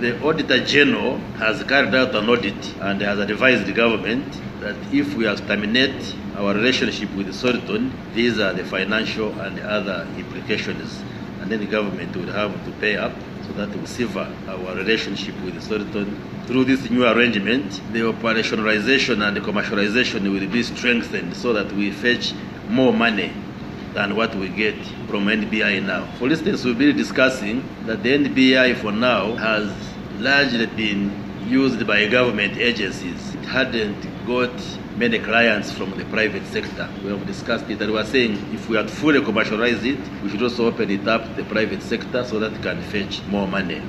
The Auditor General has carried out an audit and has advised the government that if we have to terminate our relationship with Soliton, these are the financial and other implications, and then the government will have to pay up so that we sever our relationship with Soliton. Through this new arrangement, the operationalization and the commercialization will be strengthened so that we fetch more money than what we get from NBI now. For instance, we'll be discussing that the NBI for now has largely been used by government agencies. It hadn't got many clients from the private sector. We have discussed it and we are saying if we had fully commercialized it, we should also open it up to the private sector so that it can fetch more money.